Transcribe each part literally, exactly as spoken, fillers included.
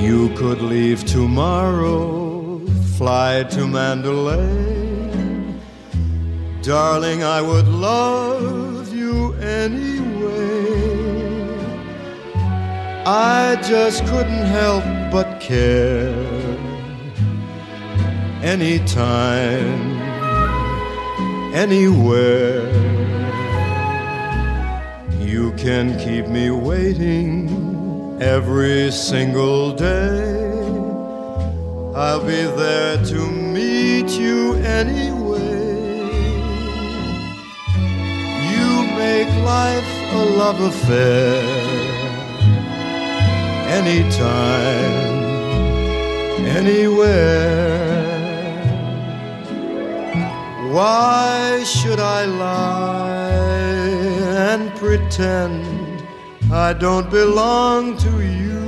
You could leave tomorrow, fly to Mandalay. Darling, I would love you anyway. I just couldn't help but care. Anytime, anywhere, you can keep me waiting every single day. I'll be there to meet you anyway. You make life a love affair. Anytime, anywhere. Why should I lie and pretend I don't belong to you?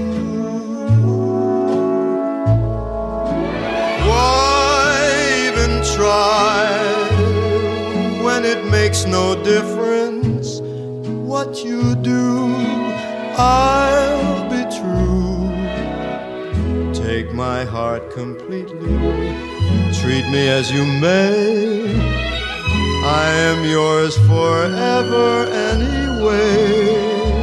Why even try when it makes no difference what you do? I'll be true. Take my heart completely. Treat me as you may. I am yours forever anyway.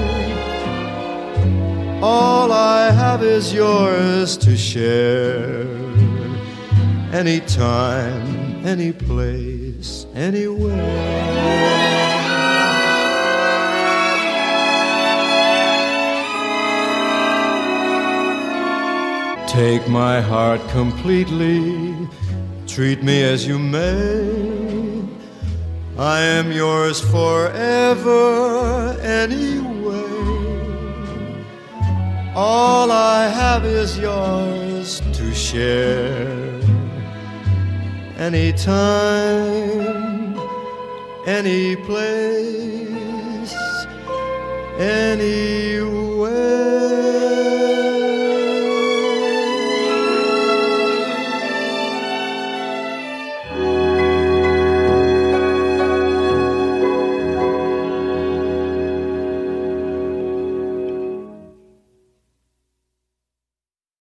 All I have is yours to share. Anytime, any place, anywhere. Take my heart completely. Treat me as you may. I am yours forever anyway. All I have is yours to share. Anytime, any place, anywhere.